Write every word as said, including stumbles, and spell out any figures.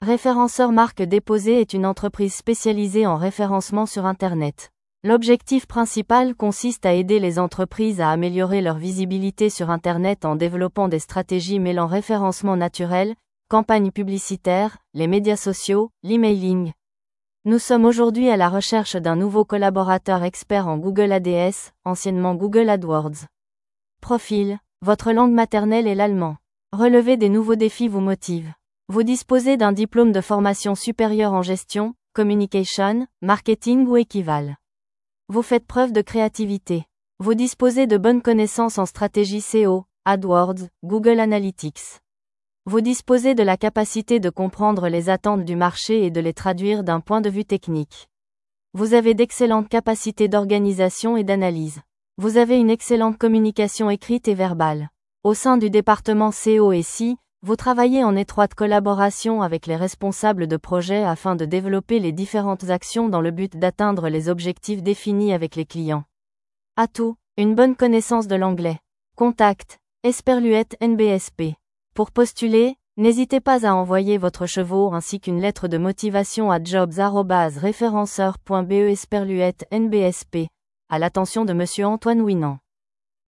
Référenceur Marque Déposée est une entreprise spécialisée en référencement sur Internet. L'objectif principal consiste à aider les entreprises à améliorer leur visibilité sur Internet en développant des stratégies mêlant référencement naturel, campagnes publicitaires, les médias sociaux, l'emailing. Nous sommes aujourd'hui à la recherche d'un nouveau collaborateur expert en Google A D S, anciennement Google AdWords. Profil. Votre langue maternelle est l'allemand. Relever des nouveaux défis vous motive. Vous disposez d'un diplôme de formation supérieure en gestion, communication, marketing ou équivalent. Vous faites preuve de créativité. Vous disposez de bonnes connaissances en stratégie S E O, AdWords, Google Analytics. Vous disposez de la capacité de comprendre les attentes du marché et de les traduire d'un point de vue technique. Vous avez d'excellentes capacités d'organisation et d'analyse. Vous avez une excellente communication écrite et verbale. Au sein du département S E O et S I, vous travaillez en étroite collaboration avec les responsables de projet afin de développer les différentes actions dans le but d'atteindre les objectifs définis avec les clients. Atout, une bonne connaissance de l'anglais. Contact, Esperluette N B S P. Pour postuler, n'hésitez pas à envoyer votre chevaux ainsi qu'une lettre de motivation à jobs arobase référenceur point be Esperluette N B S P, à l'attention de Monsieur Antoine Winant.